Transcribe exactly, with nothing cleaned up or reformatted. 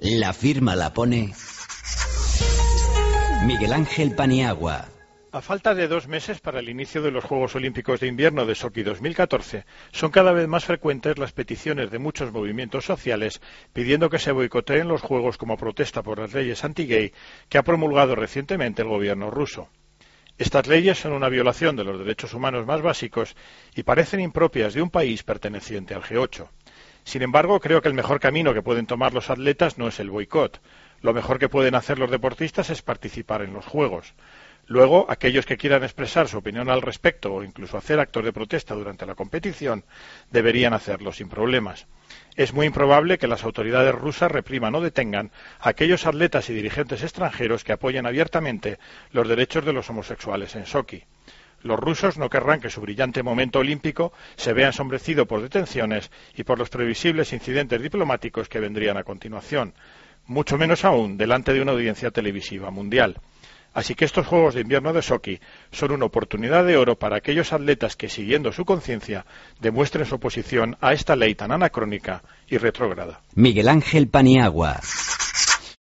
La firma la pone Miguel Ángel Paniagua. A falta de dos meses para el inicio de los Juegos Olímpicos de Invierno de Sochi dos mil catorce, son cada vez más frecuentes las peticiones de muchos movimientos sociales pidiendo que se boicoteen los Juegos como protesta por las leyes anti-gay que ha promulgado recientemente el gobierno ruso. Estas leyes son una violación de los derechos humanos más básicos y parecen impropias de un país perteneciente al G ocho. Sin embargo, creo que el mejor camino que pueden tomar los atletas no es el boicot. Lo mejor que pueden hacer los deportistas es participar en los Juegos. Luego, aquellos que quieran expresar su opinión al respecto o incluso hacer actos de protesta durante la competición deberían hacerlo sin problemas. Es muy improbable que las autoridades rusas repriman o detengan a aquellos atletas y dirigentes extranjeros que apoyen abiertamente los derechos de los homosexuales en Sochi. Los rusos no querrán que su brillante momento olímpico se vea ensombrecido por detenciones y por los previsibles incidentes diplomáticos que vendrían a continuación, mucho menos aún delante de una audiencia televisiva mundial. Así que estos Juegos de Invierno de Sochi son una oportunidad de oro para aquellos atletas que, siguiendo su conciencia, demuestren su oposición a esta ley tan anacrónica y retrógrada. Miguel Ángel Paniagua.